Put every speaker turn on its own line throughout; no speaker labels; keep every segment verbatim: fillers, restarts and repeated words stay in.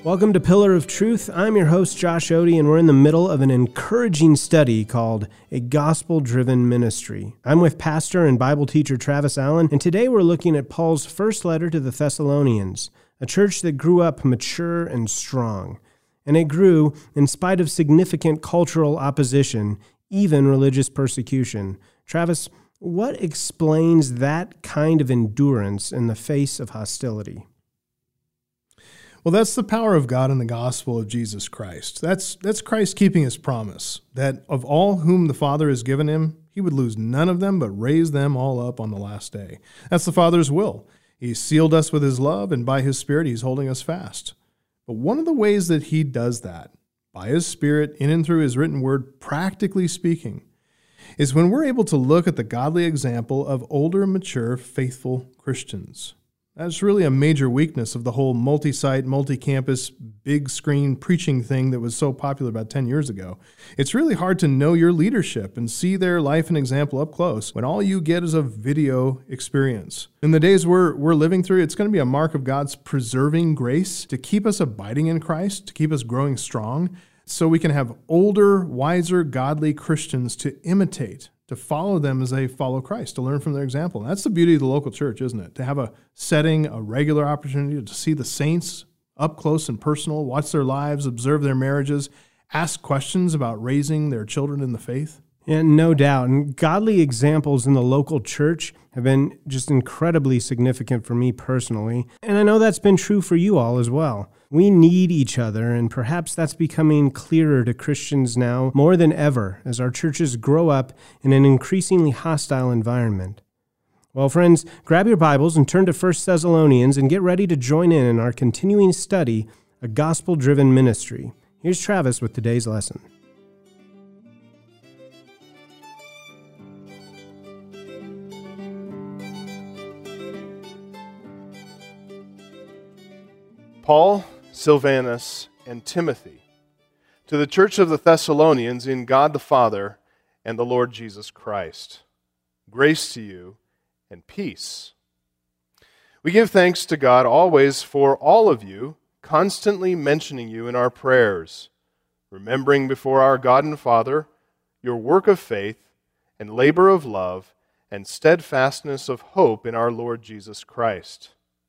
Welcome to Pillar of Truth. I'm your host, Josh Odie, and we're in the middle of an encouraging study called A Gospel-Driven Ministry. I'm with pastor and Bible teacher Travis Allen, and today we're looking at Paul's first letter to the Thessalonians, a church that grew up mature and strong. And it grew in spite of significant cultural opposition, even religious persecution. Travis, what explains that kind of endurance in the face of hostility?
Well, that's the power of God in the gospel of Jesus Christ. That's that's Christ keeping his promise that of all whom the Father has given him, he would lose none of them, but raise them all up on the last day. That's the Father's will. He's sealed us with his love, and by his Spirit, he's holding us fast. But one of the ways that he does that, by his Spirit, in and through his written word, practically speaking, is when we're able to look at the godly example of older, mature, faithful Christians. That's really a major weakness of the whole multi-site, multi-campus, big screen preaching thing that was so popular about ten years ago. It's really hard to know your leadership and see their life and example up close when all you get is a video experience. In the days we're, we're living through, it's going to be a mark of God's preserving grace to keep us abiding in Christ, to keep us growing strong, so we can have older, wiser, godly Christians to imitate, to follow them as they follow Christ, to learn from their example. And that's the beauty of the local church, isn't it? To have a setting, a regular opportunity to see the saints up close and personal, watch their lives, observe their marriages, ask questions about raising their children in the faith.
Yeah, no doubt. And godly examples in the local church have been just incredibly significant for me personally. And I know that's been true for you all as well. We need each other, and perhaps that's becoming clearer to Christians now more than ever as our churches grow up in an increasingly hostile environment. Well, friends, grab your Bibles and turn to First Thessalonians and get ready to join in in our continuing study, A Gospel-Driven Ministry. Here's Travis with today's lesson.
Paul, Silvanus, and Timothy, to the church of the Thessalonians in God the Father and the Lord Jesus Christ. Grace to you and peace. We give thanks to God always for all of you, constantly mentioning you in our prayers, remembering before our God and Father your work of faith and labor of love and steadfastness of hope in our Lord Jesus Christ.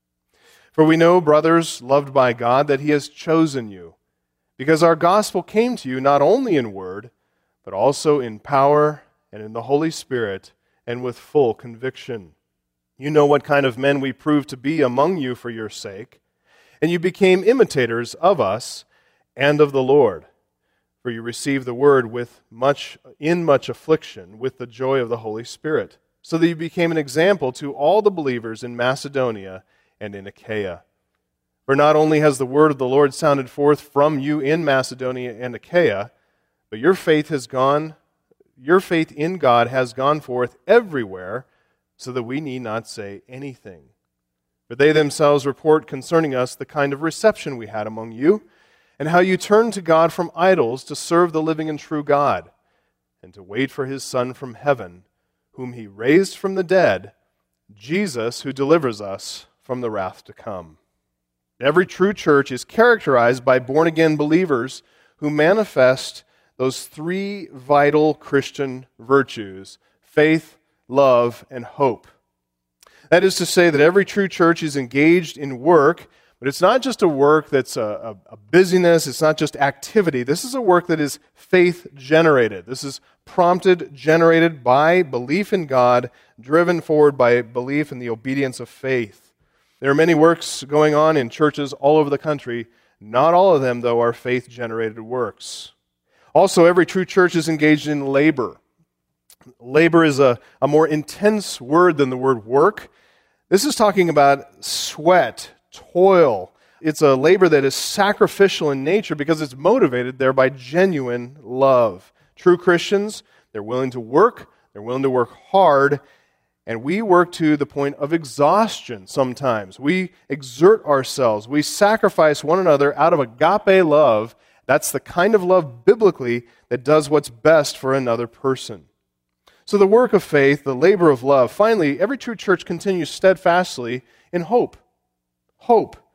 For we know, brothers, loved by God, that he has chosen you, because our gospel came to you not only in word, but also in power and in the Holy Spirit and with full conviction. You know what kind of men we proved to be among you for your sake, and you became imitators of us and of the Lord. For you received the word with much in much affliction, with the joy of the Holy Spirit, so that you became an example to all the believers in Macedonia and in Achaia. For not only has the word of the Lord sounded forth from you in Macedonia and Achaia, but your faith has gone, your faith in God has gone forth everywhere, so that we need not say anything. For they themselves report concerning us the kind of reception we had among you, and how you turned to God from idols to serve the living and true God, and to wait for his Son from heaven, whom he raised from the dead, Jesus, who delivers us from the wrath to come. Every true church is characterized by born-again believers who manifest those three vital Christian virtues: faith, love, and hope. That is to say that every true church is engaged in work, but it's not just a work that's a, a, a busyness, it's not just activity. This is a work that is faith-generated. This is prompted, generated by belief in God, driven forward by belief in the obedience of faith. There are many works going on in churches all over the country. Not all of them, though, are faith-generated works. Also, every true church is engaged in labor. Labor is a, a more intense word than the word work. This is talking about sweat, toil. It's a labor that is sacrificial in nature because it's motivated there by genuine love. True Christians, they're willing to work, they're willing to work hard, and we work to the point of exhaustion sometimes. We exert ourselves. We sacrifice one another out of agape love. That's the kind of love biblically that does what's best for another person. So the work of faith, the labor of love, finally, every true church continues steadfastly in hope. Hope.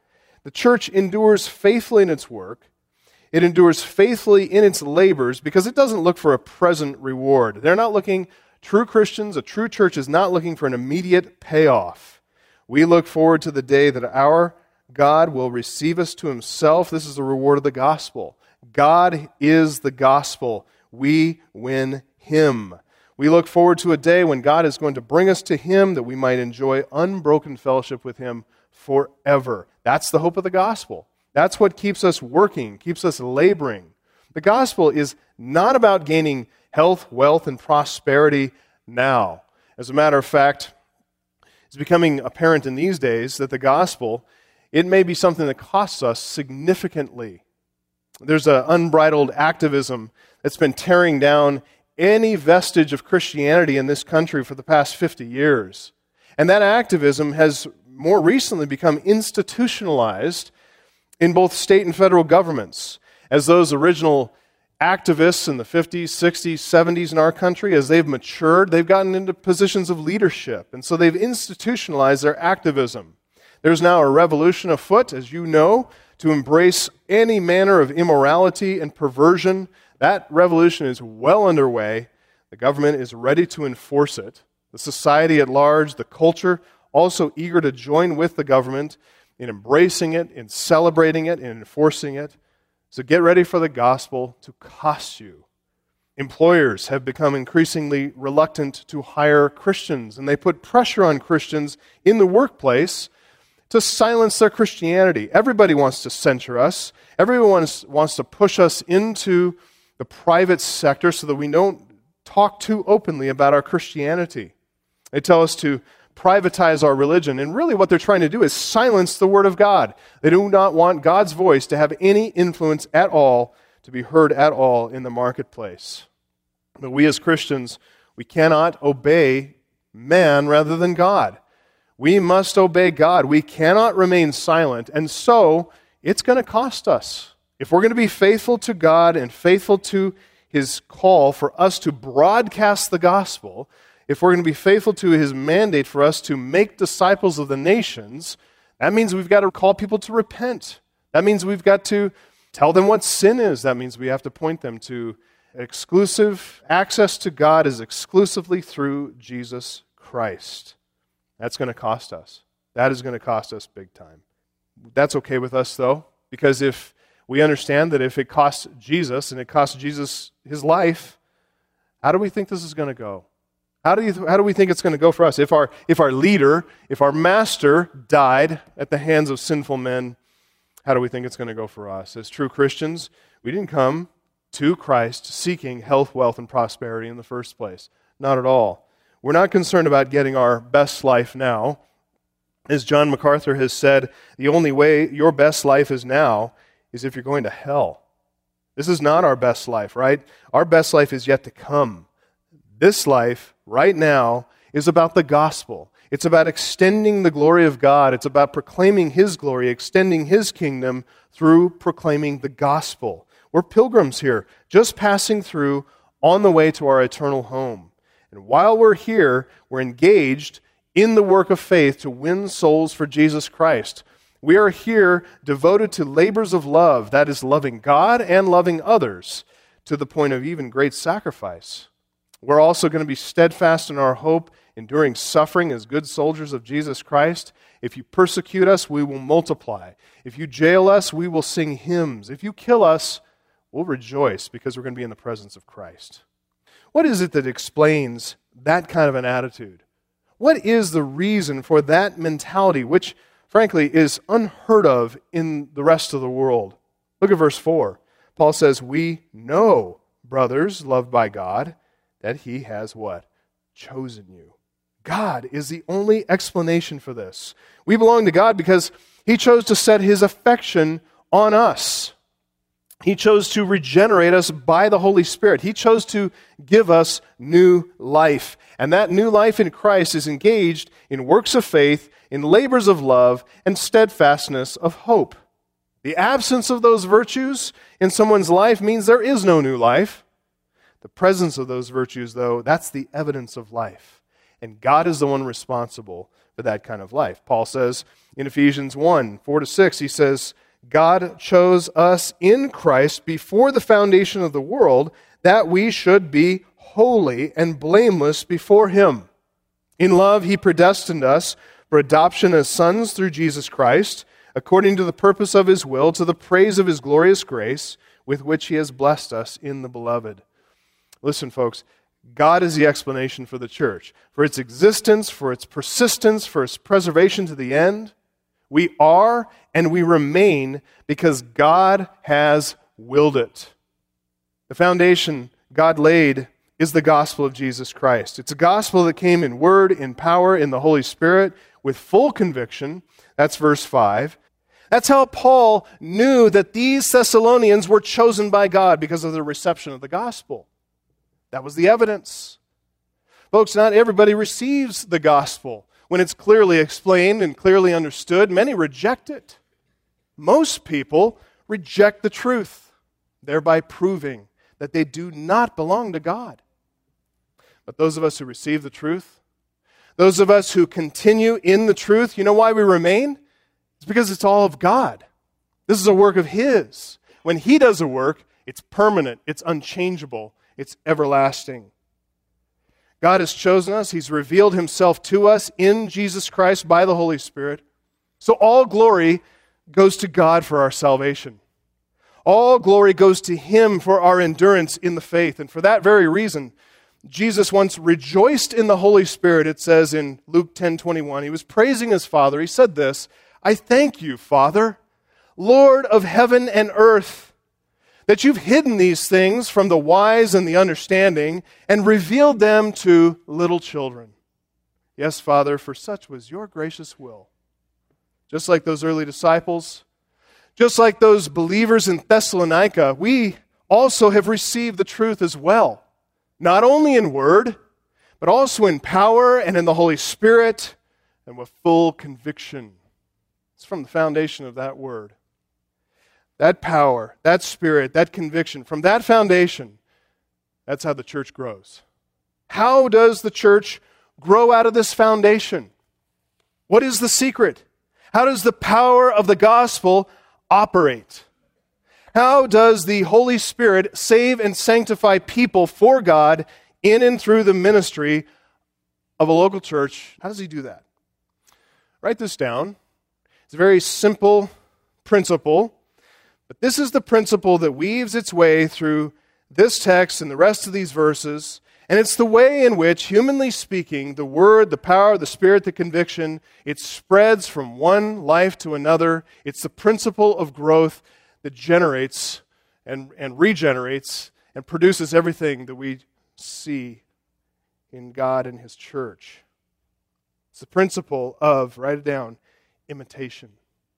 The church endures faithfully in its work. It endures faithfully in its labors because it doesn't look for a present reward. They're not looking, true Christians, a true church is not looking for an immediate payoff. We look forward to the day that our God will receive us to himself. This is the reward of the gospel. God is the gospel. We win him. We look forward to a day when God is going to bring us to him that we might enjoy unbroken fellowship with him forever. That's the hope of the gospel. That's what keeps us working, keeps us laboring. The gospel is not about gaining health, wealth, and prosperity now. As a matter of fact, it's becoming apparent in these days that the gospel, it may be something that costs us significantly. There's an unbridled activism that's been tearing down any vestige of Christianity in this country for the past fifty years. And that activism has more recently become institutionalized in both state and federal governments. As those original activists in the fifties, sixties, seventies in our country, as they've matured, they've gotten into positions of leadership. And so they've institutionalized their activism. There's now a revolution afoot, as you know, to embrace any manner of immorality and perversion. That revolution is well underway. The government is ready to enforce it. The society at large, the culture, also eager to join with the government in embracing it, in celebrating it, in enforcing it. So get ready for the gospel to cost you. Employers have become increasingly reluctant to hire Christians, and they put pressure on Christians in the workplace to silence their Christianity. Everybody wants to censure us. Everyone wants, wants to push us into the private sector so that we don't talk too openly about our Christianity. They tell us to privatize our religion, and really what they're trying to do is silence the Word of God. They do not want God's voice to have any influence at all, to be heard at all in the marketplace. But we as Christians, we cannot obey man rather than God. We must obey God. We cannot remain silent, and so it's going to cost us. If we're going to be faithful to God and faithful to his call for us to broadcast the gospel, if we're going to be faithful to his mandate for us to make disciples of the nations, that means we've got to call people to repent. That means we've got to tell them what sin is. That means we have to point them to exclusive access to God is exclusively through Jesus Christ. That's going to cost us. That is going to cost us big time. That's okay with us, though, because if we understand that if it costs Jesus and it costs Jesus his life, how do we think this is going to go? How do you, how do we think it's going to go for us? If our, if our leader, if our master died at the hands of sinful men, how do we think it's going to go for us? As true Christians, we didn't come to Christ seeking health, wealth, and prosperity in the first place. Not at all. We're not concerned about getting our best life now. As John MacArthur has said, the only way your best life is now is if you're going to hell. This is not our best life, right? Our best life is yet to come. This life, right now, is about the gospel. It's about extending the glory of God. It's about proclaiming his glory, extending his kingdom through proclaiming the gospel. We're pilgrims here, just passing through on the way to our eternal home. And while we're here, we're engaged in the work of faith to win souls for Jesus Christ. We are here devoted to labors of love, that is, loving God and loving others, to the point of even great sacrifice. We're also going to be steadfast in our hope, enduring suffering as good soldiers of Jesus Christ. If you persecute us, we will multiply. If you jail us, we will sing hymns. If you kill us, we'll rejoice because we're going to be in the presence of Christ. What is it that explains that kind of an attitude? What is the reason for that mentality, which, frankly, is unheard of in the rest of the world? Look at verse four. Paul says, we know, brothers, loved by God, that he has what? Chosen you. God is the only explanation for this. We belong to God because he chose to set his affection on us. He chose to regenerate us by the Holy Spirit. He chose to give us new life. And that new life in Christ is engaged in works of faith, in labors of love, and steadfastness of hope. The absence of those virtues in someone's life means there is no new life. The presence of those virtues, though, that's the evidence of life. And God is the one responsible to that kind of life. Paul says in Ephesians one, four to six, he says, God chose us in Christ before the foundation of the world that we should be holy and blameless before Him. In love, He predestined us for adoption as sons through Jesus Christ, according to the purpose of His will, to the praise of His glorious grace, with which He has blessed us in the Beloved. Listen, folks, God is the explanation for the church, for its existence, for its persistence, for its preservation to the end. We are and we remain because God has willed it. The foundation God laid is the gospel of Jesus Christ. It's a gospel that came in word, in power, in the Holy Spirit, with full conviction. That's verse five. That's how Paul knew that these Thessalonians were chosen by God because of their reception of the gospel. That was the evidence. Folks, not everybody receives the gospel when it's clearly explained and clearly understood. Many reject it. Most people reject the truth, thereby proving that they do not belong to God. But those of us who receive the truth, those of us who continue in the truth, you know why we remain? It's because it's all of God. This is a work of His. When He does a work, it's permanent, it's unchangeable, it's everlasting. God has chosen us. He's revealed Himself to us in Jesus Christ by the Holy Spirit. So all glory goes to God for our salvation. All glory goes to Him for our endurance in the faith. And for that very reason, Jesus once rejoiced in the Holy Spirit, it says in Luke ten twenty-one. He was praising His Father. He said this, I thank you, Father, Lord of heaven and earth, that you've hidden these things from the wise and the understanding and revealed them to little children. Yes, Father, for such was your gracious will. Just like those early disciples, just like those believers in Thessalonica, we also have received the truth as well. Not only in word, but also in power and in the Holy Spirit and with full conviction. It's from the foundation of that word. That power, that spirit, that conviction, from that foundation, that's how the church grows. How does the church grow out of this foundation? What is the secret? How does the power of the gospel operate? How does the Holy Spirit save and sanctify people for God in and through the ministry of a local church? How does He do that? Write this down. It's a very simple principle. But this is the principle that weaves its way through this text and the rest of these verses, and it's the way in which, humanly speaking, the Word, the power, the Spirit, the conviction, it spreads from one life to another. It's the principle of growth that generates and, and regenerates and produces everything that we see in God and His church. It's the principle of, write it down, imitation.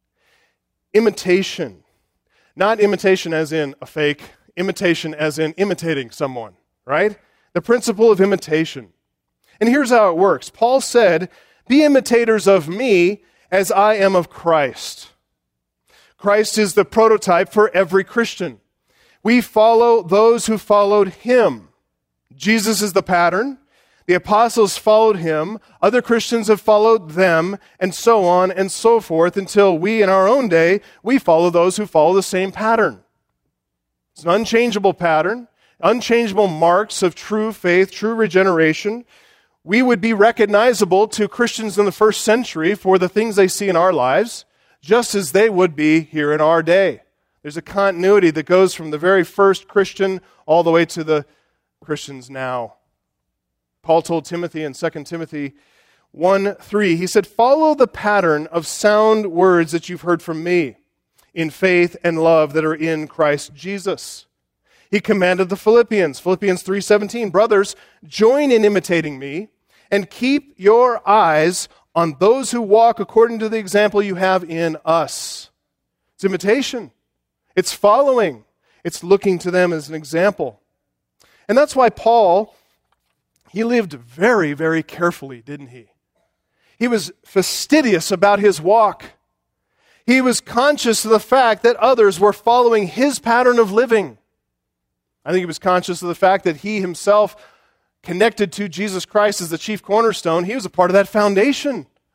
Imitation. Not imitation as in a fake, imitation as in imitating someone, right? The principle of imitation. And here's how it works. Paul said, be imitators of me as I am of Christ. Christ is the prototype for every Christian. We follow those who followed Him. Jesus is the pattern. The apostles followed Him. Other Christians have followed them, and so on and so forth, until we, in our own day, we follow those who follow the same pattern. It's an unchangeable pattern, unchangeable marks of true faith, true regeneration. We would be recognizable to Christians in the first century for the things they see in our lives, just as they would be here in our day. There's a continuity that goes from the very first Christian all the way to the Christians now. Paul told Timothy in Second Timothy one three, he said, follow the pattern of sound words that you've heard from me in faith and love that are in Christ Jesus. He commanded the Philippians, Philippians three seventeen, brothers, join in imitating me and keep your eyes on those who walk according to the example you have in us. It's imitation. It's following. It's looking to them as an example. And that's why Paul, he lived very, very carefully, didn't he? He was fastidious about his walk. He was conscious of the fact that others were following his pattern of living. I think he was conscious of the fact that he himself, connected to Jesus Christ as the chief cornerstone, he was a part of that foundation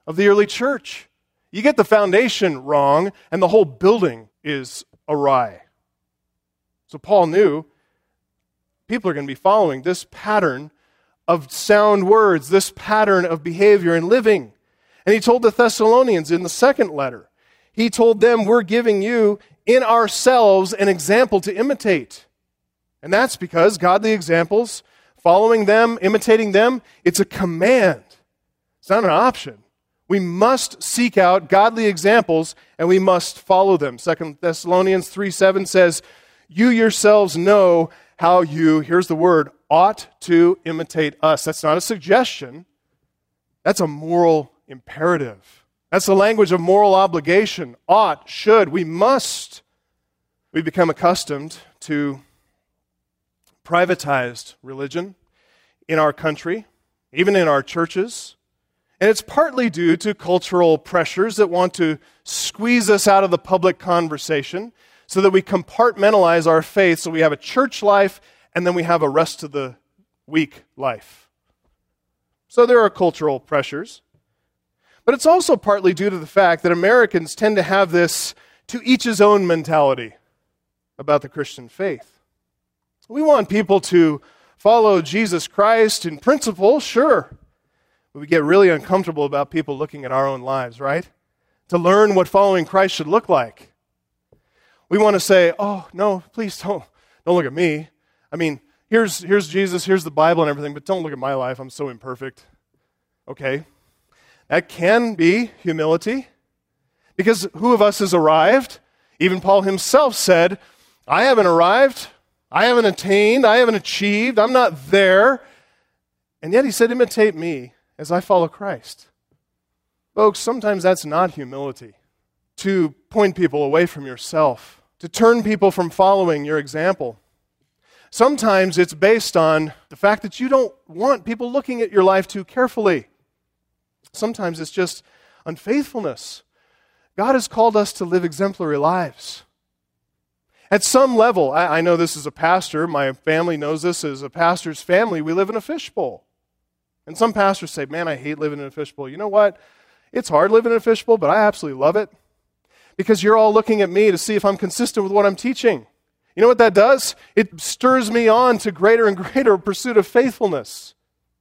of the early church. You get the foundation wrong, and the whole building is awry. So Paul knew people are going to be following this pattern of sound words, this pattern of behavior and living. And he told the Thessalonians in the second letter, he told them, we're giving you in ourselves an example to imitate. And that's because godly examples, following them, imitating them, it's a command. It's not an option. We must seek out godly examples and we must follow them. Second Thessalonians three seven says, you yourselves know how you, here's the word, ought to imitate us. That's not a suggestion. That's a moral imperative. That's the language of moral obligation. Ought, should, we must. We become accustomed to privatized religion in our country, even in our churches. And it's partly due to cultural pressures that want to squeeze us out of the public conversation so that we compartmentalize our faith so we have a church life and then we have a rest of the week life. So there are cultural pressures. But it's also partly due to the fact that Americans tend to have this to each his own mentality about the Christian faith. We want people to follow Jesus Christ in principle, sure. But we get really uncomfortable about people looking at our own lives, right? To learn what following Christ should look like. We want to say, oh, no, please don't, don't look at me. I mean, here's, here's Jesus, here's the Bible and everything, but don't look at my life. I'm so imperfect. Okay. That can be humility. Because who of us has arrived? Even Paul himself said, I haven't arrived. I haven't attained. I haven't achieved. I'm not there. And yet he said, imitate me as I follow Christ. Folks, sometimes that's not humility. To point people away from yourself. To turn people from following your example. Sometimes it's based on the fact that you don't want people looking at your life too carefully. Sometimes it's just unfaithfulness. God has called us to live exemplary lives. At some level, I, I know this as a pastor, my family knows this as a pastor's family, we live in a fishbowl. And some pastors say, man, I hate living in a fishbowl. You know what? It's hard living in a fishbowl, but I absolutely love it. Because you're all looking at me to see if I'm consistent with what I'm teaching. You know what that does? It stirs me on to greater and greater pursuit of faithfulness.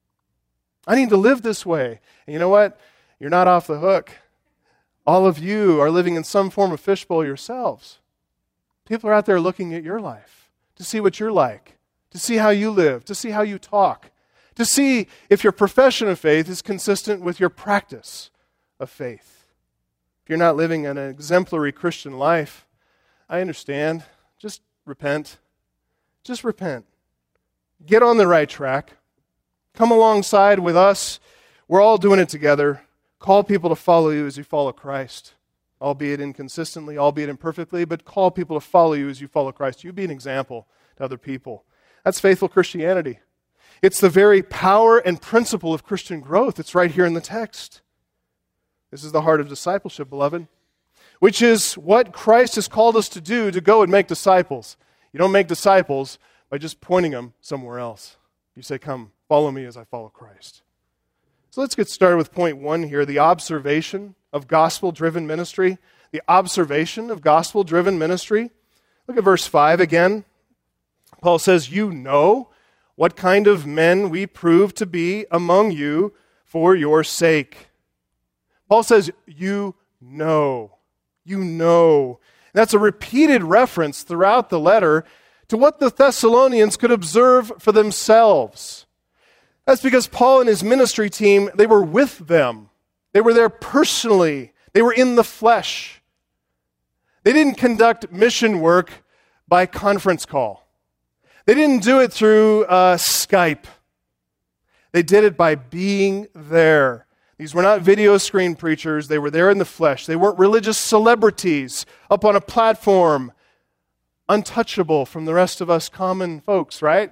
I need to live this way. And you know what? You're not off the hook. All of you are living in some form of fishbowl yourselves. People are out there looking at your life to see what you're like, to see how you live, to see how you talk, to see if your profession of faith is consistent with your practice of faith. If you're not living an exemplary Christian life, I understand. Just repent. Just repent. Get on the right track. Come alongside with us. We're all doing it together. Call people to follow you as you follow Christ. Albeit inconsistently, albeit imperfectly, but call people to follow you as you follow Christ. You be an example to other people. That's faithful Christianity. It's the very power and principle of Christian growth. It's right here in the text. This is the heart of discipleship, beloved, which is what Christ has called us to do, to go and make disciples. You don't make disciples by just pointing them somewhere else. You say, come, follow me as I follow Christ. So let's get started with point one here, the observation of gospel-driven ministry. The observation of gospel-driven ministry. Look at verse five again. Paul says, you know what kind of men we prove to be among you for your sake. Paul says, you know. You know. And that's a repeated reference throughout the letter to what the Thessalonians could observe for themselves. That's because Paul and his ministry team, they were with them. They were there personally. They were in the flesh. They didn't conduct mission work by conference call. They didn't do it through uh, Skype. They did it by being there. These were not video screen preachers. They were there in the flesh. They weren't religious celebrities up on a platform, untouchable from the rest of us common folks, right?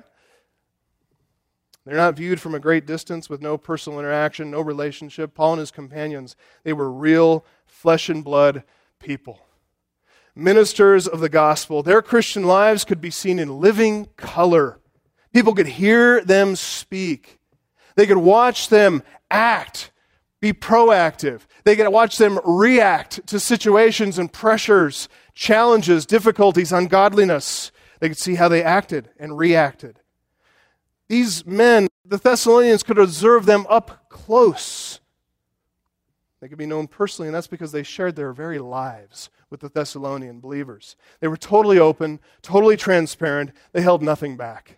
They're not viewed from a great distance with no personal interaction, no relationship. Paul and his companions, they were real flesh and blood people. Ministers of the gospel. Their Christian lives could be seen in living color. People could hear them speak. They could watch them act be proactive. They get to watch them react to situations and pressures, challenges, difficulties, ungodliness. They could see how they acted and reacted. These men, the Thessalonians, could observe them up close. They could be known personally, and that's because they shared their very lives with the Thessalonian believers. They were totally open, totally transparent. They held nothing back.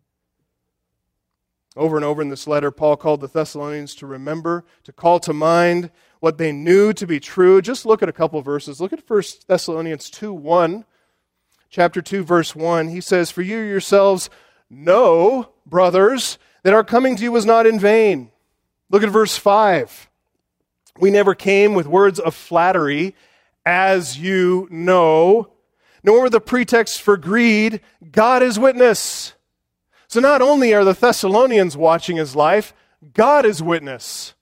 Over and over in this letter, Paul called the Thessalonians to remember, to call to mind what they knew to be true. Just look at a couple of verses. Look at First Thessalonians two one. Chapter two, verse one. He says, "For you yourselves know, brothers, that our coming to you was not in vain." Look at verse five. "We never came with words of flattery, as you know, nor with a pretext for greed. God is witness." So not only are the Thessalonians watching his life, God is witness.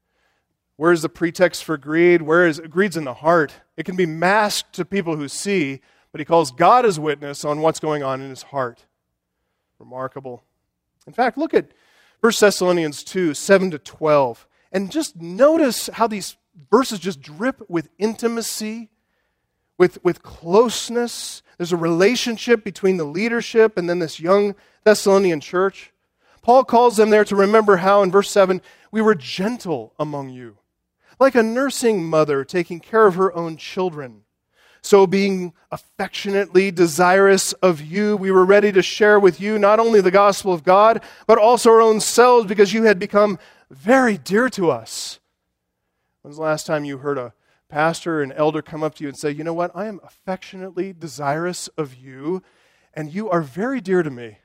Where is the pretext for greed? Where is greed's in the heart? It can be masked to people who see, but he calls God as witness on what's going on in his heart. Remarkable. In fact, look at First Thessalonians two, seven to twelve, and just notice how these verses just drip with intimacy, with, with closeness. There's a relationship between the leadership and then this young Thessalonian church. Paul calls them there to remember how, in verse seven, we were gentle among you, like a nursing mother taking care of her own children. So being affectionately desirous of you, we were ready to share with you not only the gospel of God, but also our own selves, because you had become very dear to us. When's the last time you heard a pastor, an elder come up to you and say, "You know what, I am affectionately desirous of you, and you are very dear to me"?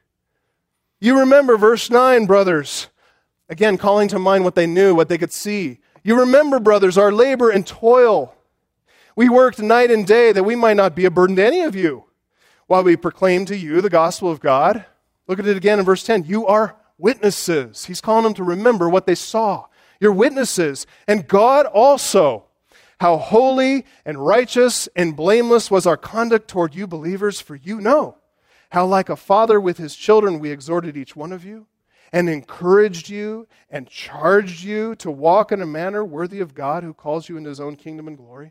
You remember verse nine, brothers. Again, calling to mind what they knew, what they could see. "You remember, brothers, our labor and toil. We worked night and day that we might not be a burden to any of you, while we proclaim to you the gospel of God." Look at it again in verse ten. "You are witnesses." He's calling them to remember what they saw. "You're witnesses. And God also, how holy and righteous and blameless was our conduct toward you believers, for you know how like a father with his children we exhorted each one of you and encouraged you and charged you to walk in a manner worthy of God who calls you into his own kingdom and glory."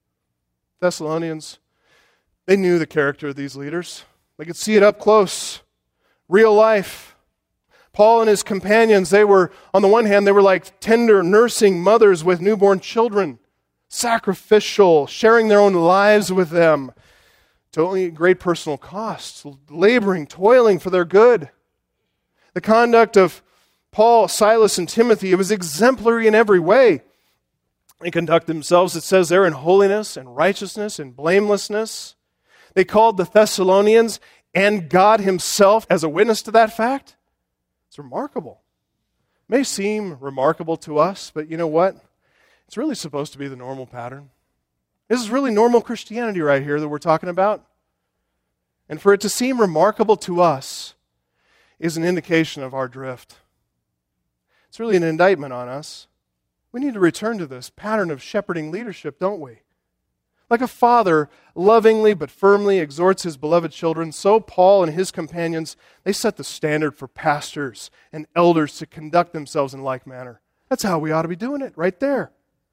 Thessalonians, they knew the character of these leaders. They could see it up close, real life. Paul and his companions, they were, on the one hand, they were like tender nursing mothers with newborn children, sacrificial, sharing their own lives with them, to only great personal costs, laboring, toiling for their good. The conduct of Paul, Silas, and Timothy, it was exemplary in every way. They conduct themselves, it says there, in holiness and righteousness and blamelessness. They called the Thessalonians and God himself as a witness to that fact. It's remarkable. It may seem remarkable to us, but you know what? It's really supposed to be the normal pattern. This is really normal Christianity right here that we're talking about. And for it to seem remarkable to us is an indication of our drift. It's really an indictment on us. We need to return to this pattern of shepherding leadership, don't we? Like a father lovingly but firmly exhorts his beloved children, so Paul and his companions, they set the standard for pastors and elders to conduct themselves in like manner. That's how we ought to be doing it, right there.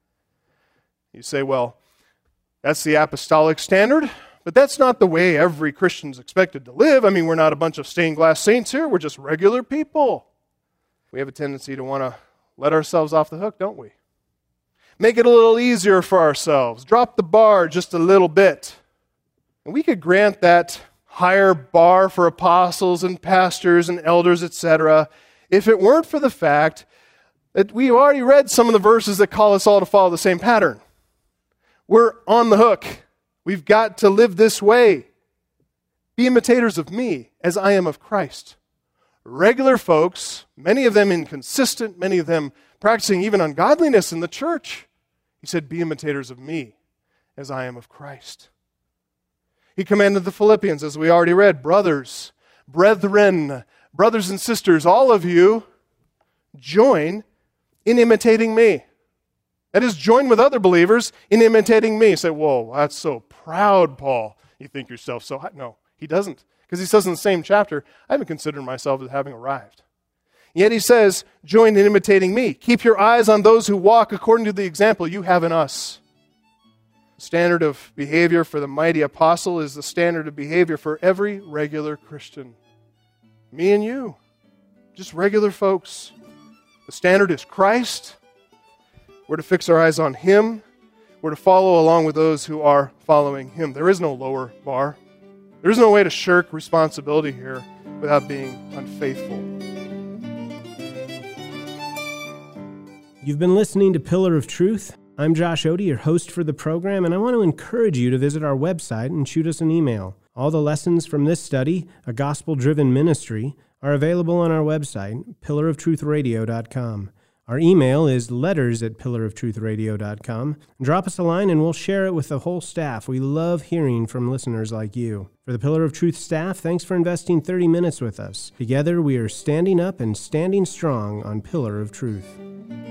You say, well, that's the apostolic standard, but that's not the way every Christian's expected to live. I mean, we're not a bunch of stained glass saints here. We're just regular people. We have a tendency to want to let ourselves off the hook, don't we? Make it a little easier for ourselves. Drop the bar just a little bit. And we could grant that higher bar for apostles and pastors and elders, et cetera, if it weren't for the fact that we've already read some of the verses that call us all to follow the same pattern. We're on the hook. We've got to live this way. Be imitators of me as I am of Christ. Regular folks, many of them inconsistent, many of them practicing even ungodliness in the church. He said, be imitators of me as I am of Christ. He commanded the Philippians, as we already read, brothers, brethren, brothers and sisters, all of you, join in imitating me. That is, join with other believers in imitating me. You say, whoa, that's so proud, Paul. You think yourself so high. No, he doesn't. Because he says in the same chapter, I haven't considered myself as having arrived. Yet he says, join in imitating me. Keep your eyes on those who walk according to the example you have in us. The standard of behavior for the mighty apostle is the standard of behavior for every regular Christian. Me and you, just regular folks. The standard is Christ. We're to fix our eyes on him. We're to follow along with those who are following him. There is no lower bar. There is no way to shirk responsibility here without being unfaithful.
You've been listening to Pillar of Truth. I'm Josh Odie, your host for the program, and I want to encourage you to visit our website and shoot us an email. All the lessons from this study, a gospel-driven ministry, are available on our website, pillar of truth radio dot com. Our email is letters at pillar of truth radio dot com. Drop us a line and we'll share it with the whole staff. We love hearing from listeners like you. For the Pillar of Truth staff, thanks for investing thirty minutes with us. Together we are standing up and standing strong on Pillar of Truth.